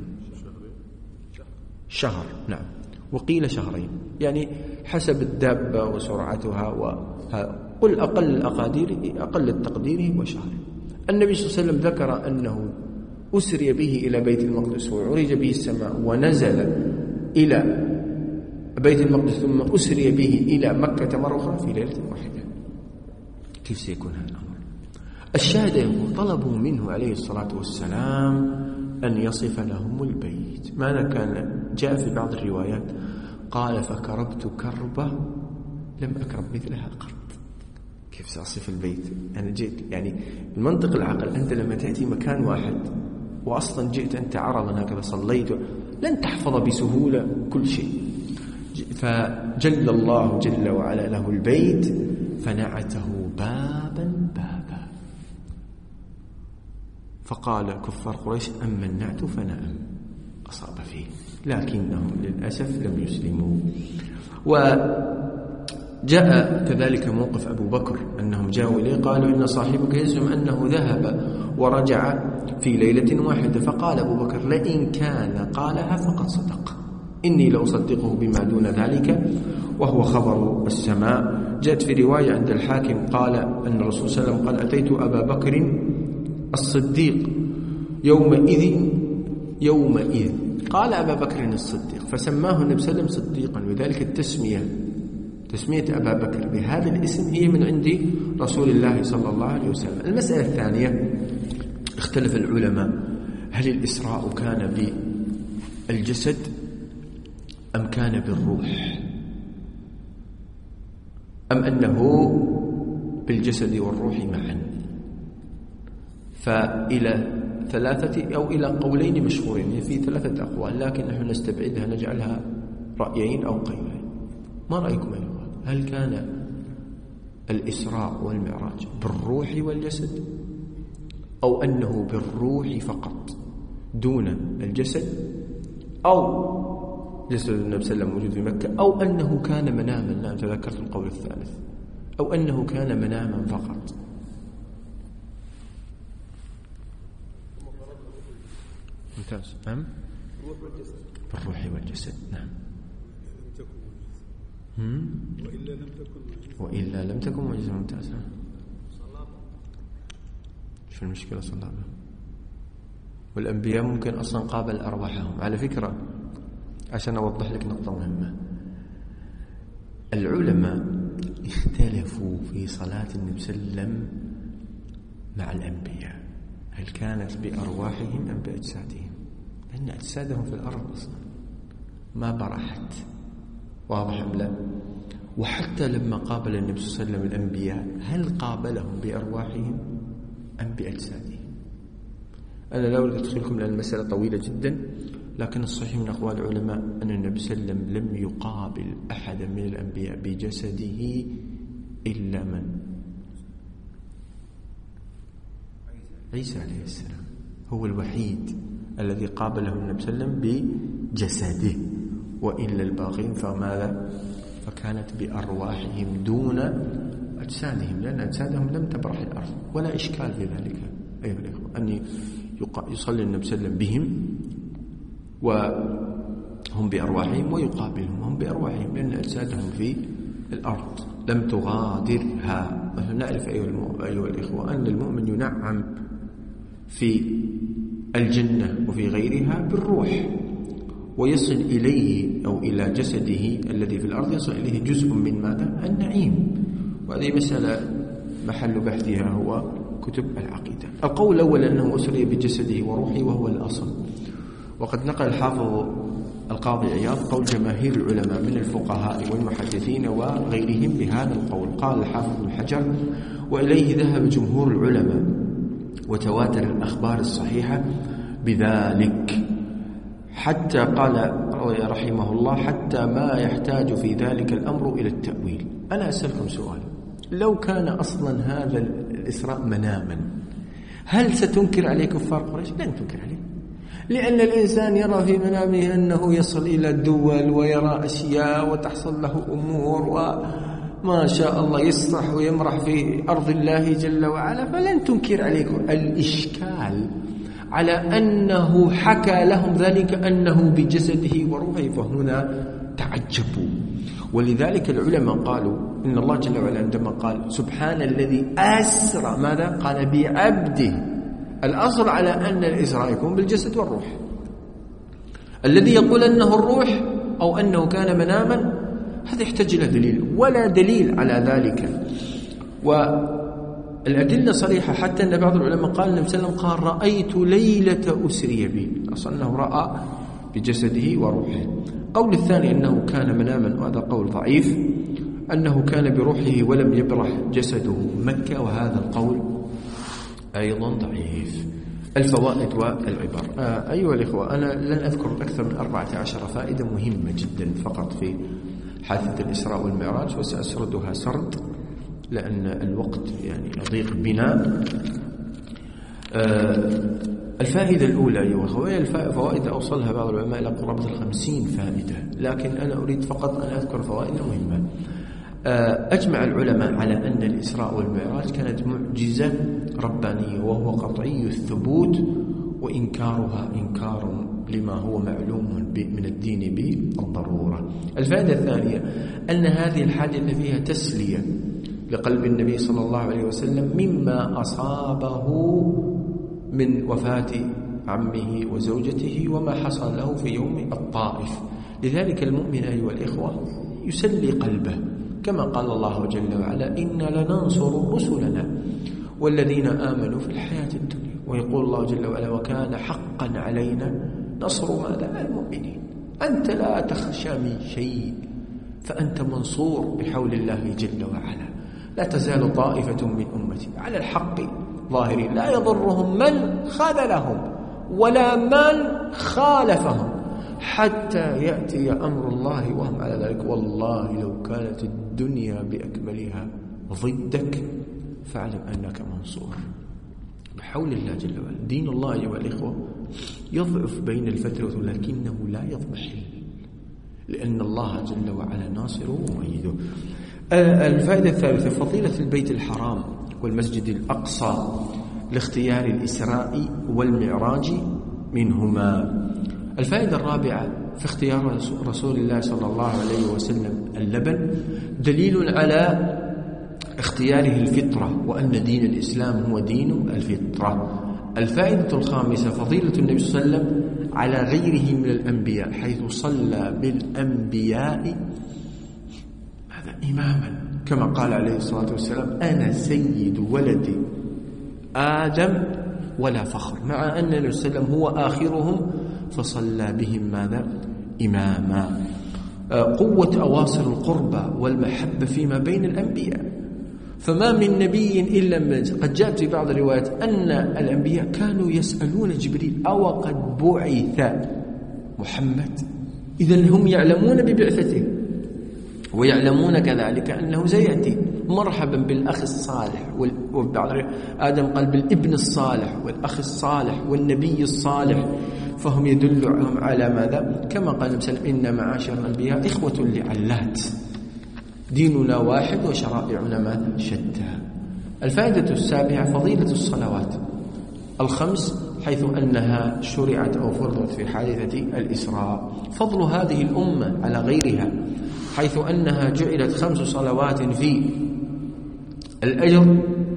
شهر، نعم، وقيل شهرين، يعني حسب الدابة وسرعتها. قل أقل التقدير هو شهر. النبي صلى الله عليه وسلم ذكر أنه أسري به إلى بيت المقدس وعرج به السماء ونزل إلى بيت المقدس ثم أسري به إلى مكة مرة أخرى في ليلة واحدة. كيف سيكون هذا الأمر؟ الشاهد يقول طلبوا منه عليه الصلاة والسلام أن يصف لهم البيت. ماذا كان؟ جاء في بعض الروايات قال فكربت كربة لم أكرب مثلها قط. كيف سأصف البيت؟ أنا جئت يعني بمنطق العقل أنت لما تأتي مكان واحد وأصلا جئت أنت عرضا هكذا صليت لن تحفظ بسهولة كل شيء. فجل الله جل وعلا له البيت فنعته بابا بابا. فقال كفار قريش أما النعت فنعم أصاب فيه، لكنهم للأسف لم يسلموا. وجاء كذلك موقف أبو بكر أنهم جاءوا إليه قالوا إن صاحبك يزعم أنه ذهب ورجع في ليلة واحدة. فقال أبو بكر لئن كان قالها فقد صدق، إني لأصدقه بما دون ذلك وهو خبر السماء. جاءت في رواية عند الحاكم قال أن الرسول صلى الله عليه وسلم قال أتيت أبا بكر الصديق يومئذ قال أبا بكر الصديق فسماه النبي صلى الله عليه وسلم صديقا. وذلك تسمية أبا بكر بهذا الاسم هي من عند رسول الله صلى الله عليه وسلم. المسألة الثانية اختلف العلماء هل الإسراء كان بالجسد أم كان بالروح أم أنه بالجسد والروح معا. فإلى ثلاثة أو إلى قولين مشهورين، في 3 أقوال لكن نحن نستبعدها نجعلها رأيين أو قولين. ما رأيكم أيها؟ هل كان الإسراء والمعراج بالروح والجسد أو أنه بالروح فقط دون الجسد، أو جسد النبي صلى الله عليه وسلم موجود في مكة، أو أنه كان مناما؟ لا تذكرت القول الثالث، أو أنه كان مناما فقط. ممتاز. بالروح والجسد، نعم. وإلا لم تكن معجزة. ممتازة. شو المشكلة؟ صلابة. والأنبياء ممكن أصلا قابل أرواحهم. على فكرة عشان أوضح لك نقطة مهمة، العلماء اختلفوا في صلاة النبي صلى الله عليه وسلم مع الأنبياء، هل كانت بأرواحهم أم بأجسادهم؟ لأن أجسادهم في الأرض أصلا ما برحت، واضح أم لا؟ وحتى لما قابل النبي صلى الله عليه وسلم الأنبياء هل قابلهم بأرواحهم أم بأجسادهم؟ أنا لا أريد أدخلكم لأن المسألة طويلة جدا، لكن الصحيح من أقوال العلماء أن النبي صلى الله عليه وسلم لم يقابل أحدا من الأنبياء بجسده إلا من؟ عيسى عليه السلام هو الوحيد الذي قابله النبي صلى الله عليه وسلم بجسده، وإلا الباقين فماذا؟ فكانت بأرواحهم دون أجسادهم، لأن أجسادهم لم تبرح الأرض، ولا إشكال في ذلك أيها الإخوة. أن يصلي النبي صلى الله عليه وسلم بهم وهم بأرواحهم ويقابلهم هم بأرواحهم، لأن أجسادهم في الأرض لم تغادرها. نعرف أيها الإخوة أن المؤمن ينعم في الجنة وفي غيرها بالروح، ويصل إليه أو إلى جسده الذي في الأرض يصل إليه جزء من ماذا؟ النعيم. وهذه مسألة محل بحثها هو كتب العقيدة. القول الأول أنه أسري بجسده وروحه وهو الأصل، وقد نقل الحافظ القاضي عياض قول جماهير العلماء من الفقهاء والمحدثين وغيرهم بهذا القول. قال الحافظ بن حجر: وإليه ذهب جمهور العلماء وتواتر الأخبار الصحيحة بذلك، حتى قال رحمه الله: حتى ما يحتاج في ذلك الأمر إلى التأويل. أنا أسألكم سؤال: لو كان أصلا هذا الإسراء مناما، هل ستنكر عليه كفار قريش؟ لن تنكر عليه، لأن الإنسان يرى في منامه أنه يصل إلى الدول ويرى أشياء وتحصل له أمور وما شاء الله يسرح ويمرح في أرض الله جل وعلا، فلن تنكر عليكم. الإشكال على أنه حكى لهم ذلك أنه بجسده وروحه، فهنا تعجبوا. ولذلك العلماء قالوا إن الله جل وعلا عندما قال سبحان الذي أسرى ماذا؟ قال بعبده. الأصل على أن الإسراء يكون بالجسد والروح. الذي يقول أنه الروح أو أنه كان مناما هذا يحتاج إلى دليل، ولا دليل على ذلك. والأدلة صريحة، حتى أن بعض العلماء قال النبي صلى الله عليه وسلم قال: رأيت ليلة أسري بي، أصلا أنه رأى بجسده وروحه. قول الثاني أنه كان مناما، وهذا قول ضعيف، أنه كان بروحه ولم يبرح جسده مكة، وهذا القول أيضا ضعيف. الفوائد والعبر. أيها الإخوة، أنا لن أذكر أكثر من 14 فائدة مهمة جدا فقط في حادثة الإسراء والمعراج، وسأسردها سرد لأن الوقت يعني يضيق بنا. الفائدة الأولى أيها الأخوة، الفوائد أوصلها بعض العلماء إلى قرابة 50 فائدة، لكن أنا أريد فقط أن أذكر فوائد مهمة. أجمع العلماء على أن الإسراء والمعراج كانت معجزة ربانية، وهو قطعي الثبوت، وإنكارها إنكار لما هو معلوم من الدين بالضرورة. الفائدة الثانية أن هذه الحادثة فيها تسلية لقلب النبي صلى الله عليه وسلم مما أصابه من وفاة عمه وزوجته وما حصل له في يوم الطائف. لذلك المؤمن أيها الإخوة يسلي قلبه، كما قال الله جل وعلا: إنا لننصر رسلنا والذين آمنوا في الحياة الدنيا. ويقول الله جل وعلا: وكان حقا علينا نصر ماذا؟ المؤمنين. أنت لا تخشى من شيء، فأنت منصور بحول الله جل وعلا. لا تزال طائفة من أمتي على الحق ظاهرين لا يضرهم من خذلهم ولا من خالفهم حتى يأتي أمر الله وهم على ذلك. والله لو كانت الدنيا بأكملها ضدك فاعلم أنك منصور بحول الله جل وعلا. دين الله أيها الإخوة يضعف بين الفترة لكنه لا يضمحل، لأن الله جل وعلا ناصره ومؤيده. الفائدة الثالثة فضيلة البيت الحرام والمسجد الأقصى لاختيار الإسراء والمعراج منهما. الفائدة الرابعة في اختيار رسول الله صلى الله عليه وسلم اللبن دليل على اختياره الفطرة، وأن دين الإسلام هو دين الفطرة. الفائدة الخامسة فضيلة النبي صلى الله عليه وسلم على غيره من الأنبياء، حيث صلى بالأنبياء هذا إماما، كما قال عليه الصلاة والسلام: أنا سيد ولد آدم ولا فخر، مع أن النبي صلى الله عليه وسلم هو آخرهم فصلى بهم ماذا؟ إماما. قوة أواصر القربة والمحبة فيما بين الأنبياء، فما من نبي إلا قد جاءت في بعض الروايات أن الأنبياء كانوا يسألون جبريل: أو قد بعث محمد؟ إذن هم يعلمون ببعثته، ويعلمون كذلك أنه سيأتي. مرحبا بالأخ الصالح، وبعض آدم قال بالابن الصالح والأخ الصالح والنبي الصالح، فهم يدلهم على ماذا؟ كما قال مثلا: إن معاشر الأنبياء إخوة لعلات، ديننا واحد وشرائعنا ما شتى. الفائدة السابعة فضيلة الصلوات الخمس حيث أنها شرعت أو فرضت في حادثة الإسراء. فضل هذه الأمة على غيرها حيث أنها جعلت 5 صلوات في الأجر،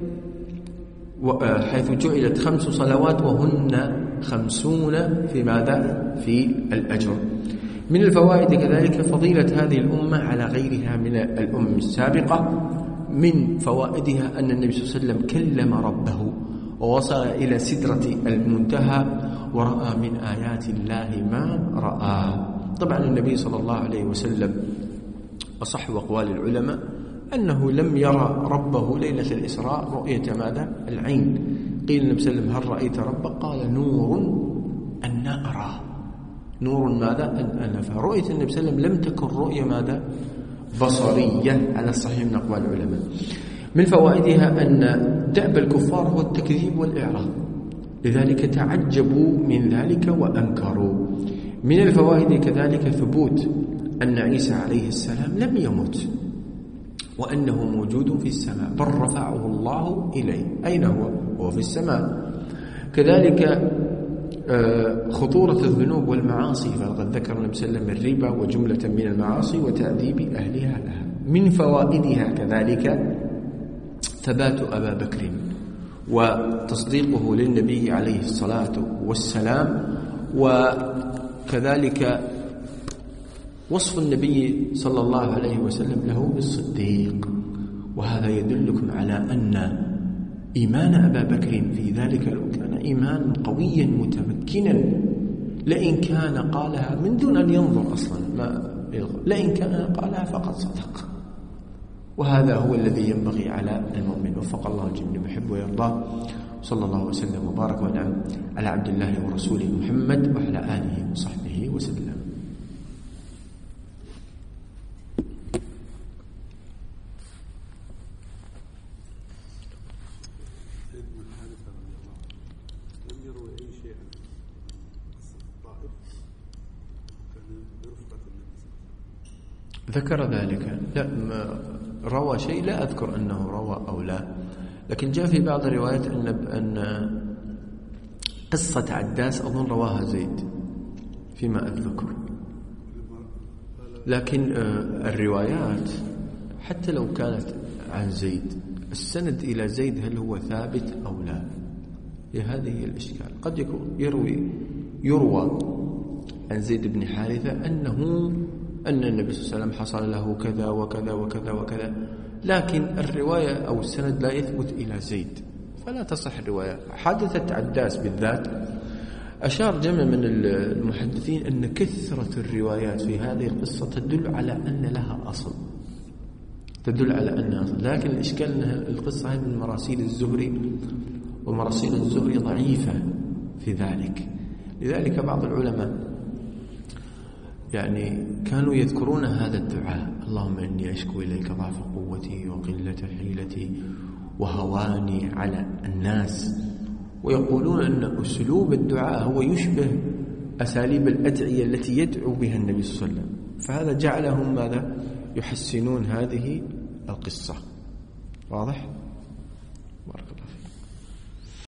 حيث جعلت 5 صلوات وهن 50 في ماذا؟ في الأجر. من الفوائد كذلك فضيلة هذه الأمة على غيرها من الأمم السابقة. من فوائدها أن النبي صلى الله عليه وسلم كلم ربه ووصل إلى سدرة المنتهى ورأى من آيات الله ما رأى. طبعا النبي صلى الله عليه وسلم أصح أقوال العلماء أنه لم يرى ربه ليلة الإسراء رؤية ماذا؟ العين. قيل النبي صلى الله عليه وسلم هل رأيت ربك؟ قال نور أن أرى. نور ماذا؟ أن فرؤية النبي صلى الله عليه وسلم لم تكن رؤية ماذا؟ بصرية على الصحيح من أقوال العلماء. من فوائدها أن دأب الكفار هو التكذيب والإعراض، لذلك تعجبوا من ذلك وأنكروا. من الفوائد كذلك ثبوت أن عيسى عليه السلام لم يمت وأنه موجود في السماء، بل رفعه الله إليه. أين هو؟ هو في السماء. كذلك خطورة الذنوب والمعاصي، فقد ذكر النبي صلى الله عليه وسلم الربا وجملة من المعاصي وتأديب أهلها لها. من فوائدها كذلك ثبات أبا بكر وتصديقه للنبي عليه الصلاة والسلام، وكذلك وصف النبي صلى الله عليه وسلم له بالصديق. وهذا يدلكم على أن إيمان أبا بكر في ذلك كان إيمان قويا متمكنا، لئن كان قالها من دون أن ينظر أصلا لئن كان قالها فقد صدق. وهذا هو الذي ينبغي على المؤمن. وفق الله الجميع يحب ويرضى. صلى الله وسلم وبارك ونعم على عبد الله ورسوله محمد وعلى آله وصحبه وسلم. ذكر ذلك؟ لا، روى شيء لا أذكر أنه روى أو لا، لكن جاء في بعض الروايات أن قصة عداس أظن رواها زيد فيما أتذكر، لكن الروايات حتى لو كانت عن زيد السند إلى زيد هل هو ثابت أو لا؟ هذه هي الإشكال. قد يكون يروى عن زيد بن حارثة أن النبي صلى الله عليه وسلم حصل له كذا وكذا وكذا وكذا، لكن الرواية أو السند لا يثبت إلى زيد، فلا تصح الرواية. حادثة عداس بالذات أشار جمع من المحدثين أن كثرة الروايات في هذه القصة تدل على أن لها أصل، لكن الإشكال أن القصة هي من مراسيل الزهري، ومراسيل الزهري ضعيفة في ذلك. لذلك بعض العلماء كانوا يذكرون هذا الدعاء: اللهم إني أشكو إليك ضعف قوتي وقلة حيلتي وهواني على الناس، ويقولون أن أسلوب الدعاء هو يشبه أساليب الأدعية التي يدعو بها النبي صلى الله عليه وسلم، فهذا جعلهم ماذا؟ يحسنون هذه القصة. واضح؟ بارك